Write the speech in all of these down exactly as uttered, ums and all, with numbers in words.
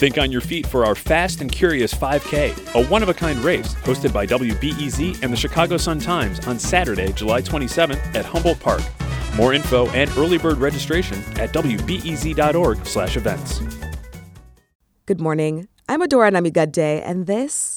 Think on your feet for our Fast and Curious five K, a one-of-a-kind race hosted by W B E Z and the Chicago Sun-Times on Saturday, July twenty-seventh at Humboldt Park. More info and early bird registration at w b e z dot org slash events. Good morning. I'm Adora Namigadde, and this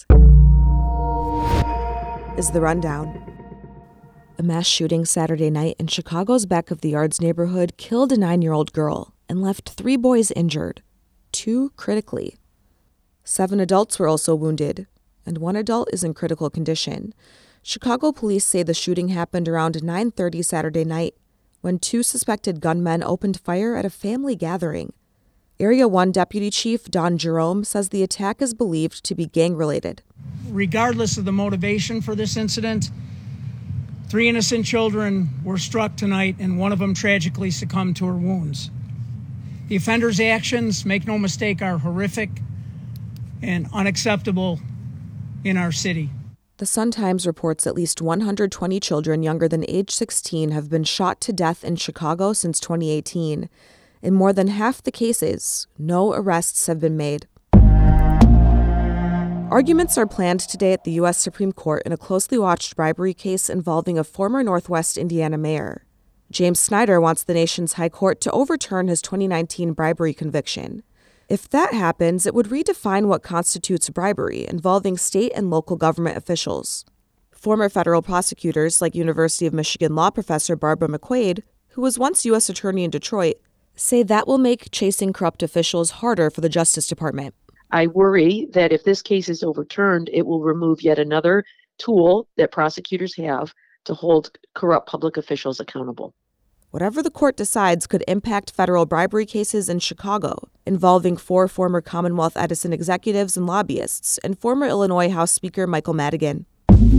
is The Rundown. A mass shooting Saturday night in Chicago's Back of the Yards neighborhood killed a nine-year-old girl and left three boys injured, two critically. Seven adults were also wounded, and one adult is in critical condition. Chicago police say the shooting happened around nine thirty Saturday night when two suspected gunmen opened fire at a family gathering. Area one Deputy Chief Don Jerome says the attack is believed to be gang-related. Regardless of the motivation for this incident, three innocent children were struck tonight, and one of them tragically succumbed to her wounds. The offender's actions, make no mistake, are horrific and unacceptable in our city. The Sun-Times reports at least one hundred twenty children younger than age sixteen have been shot to death in Chicago since twenty eighteen. In more than half the cases, no arrests have been made. Arguments are planned today at the U S Supreme Court in a closely watched bribery case involving a former Northwest Indiana mayor. James Snyder wants the nation's high court to overturn his twenty nineteen bribery conviction. If that happens, it would redefine what constitutes bribery involving state and local government officials. Former federal prosecutors, like University of Michigan law professor Barbara McQuaid, who was once U S attorney in Detroit, say that will make chasing corrupt officials harder for the Justice Department. I worry that if this case is overturned, it will remove yet another tool that prosecutors have to hold corrupt public officials accountable. Whatever the court decides could impact federal bribery cases in Chicago, involving four former Commonwealth Edison executives and lobbyists, and former Illinois House Speaker Michael Madigan.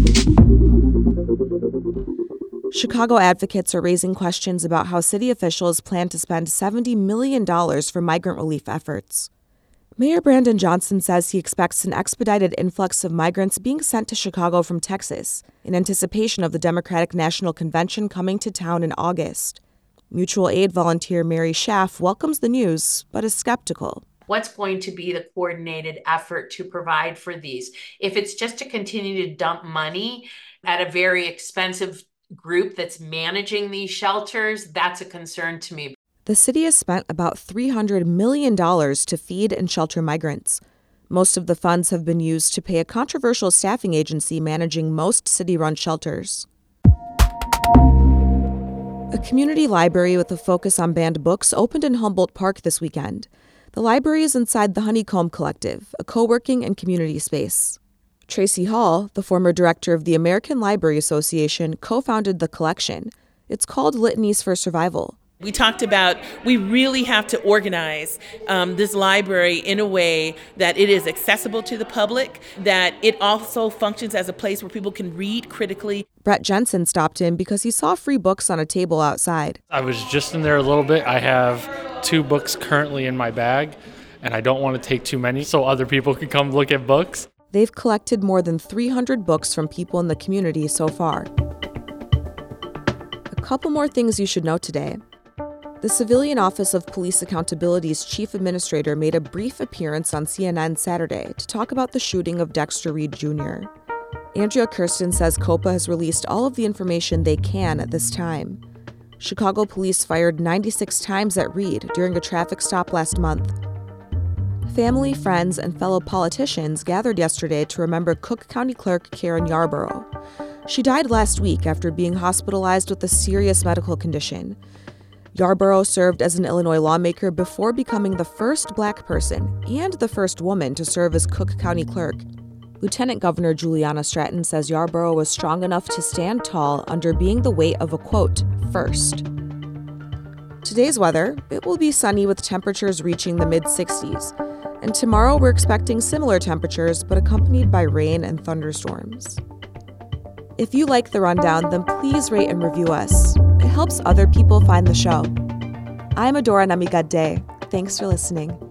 Chicago advocates are raising questions about how city officials plan to spend seventy million dollars for migrant relief efforts. Mayor Brandon Johnson says he expects an expedited influx of migrants being sent to Chicago from Texas in anticipation of the Democratic National Convention coming to town in August. Mutual aid volunteer Mary Schaff welcomes the news, but is skeptical. What's going to be the coordinated effort to provide for these? If it's just to continue to dump money at a very expensive group that's managing these shelters, that's a concern to me. The city has spent about three hundred million dollars to feed and shelter migrants. Most of the funds have been used to pay a controversial staffing agency managing most city-run shelters. A community library with a focus on banned books opened in Humboldt Park this weekend. The library is inside the Honeycomb Collective, a co-working and community space. Tracy Hall, the former director of the American Library Association, co-founded the collection. It's called Litanies for Survival. We talked about we really have to organize um, this library in a way that it is accessible to the public, that it also functions as a place where people can read critically. Brett Jensen stopped in because he saw free books on a table outside. I was just in there a little bit. I have two books currently in my bag, and I don't want to take too many so other people can come look at books. They've collected more than three hundred books from people in the community so far. A couple more things you should know today. The Civilian Office of Police Accountability's chief administrator made a brief appearance on C N N Saturday to talk about the shooting of Dexter Reed Junior Andrea Kirsten says COPA has released all of the information they can at this time. Chicago police fired ninety-six times at Reed during a traffic stop last month. Family, friends, and fellow politicians gathered yesterday to remember Cook County Clerk Karen Yarborough. She died last week after being hospitalized with a serious medical condition. Yarborough served as an Illinois lawmaker before becoming the first black person and the first woman to serve as Cook County Clerk. Lieutenant Governor Juliana Stratton says Yarborough was strong enough to stand tall under being the weight of a, quote, first. Today's weather, it will be sunny with temperatures reaching the mid-sixties. And tomorrow we're expecting similar temperatures, but accompanied by rain and thunderstorms. If you like The Rundown, then please rate and review us. It helps other people find the show. I'm Adora Namigadde. Thanks for listening.